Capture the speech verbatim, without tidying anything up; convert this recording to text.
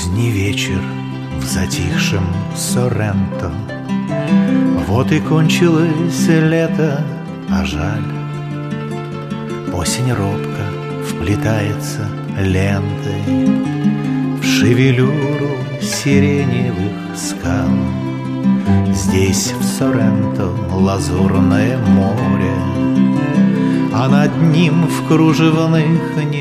Поздний вечер в затихшем Соренто. Вот и кончилось лето, а жаль. Осень робко вплетается лентой в шевелюру сиреневых скал. Здесь, в Соренто, лазурное море, а над ним в кружевных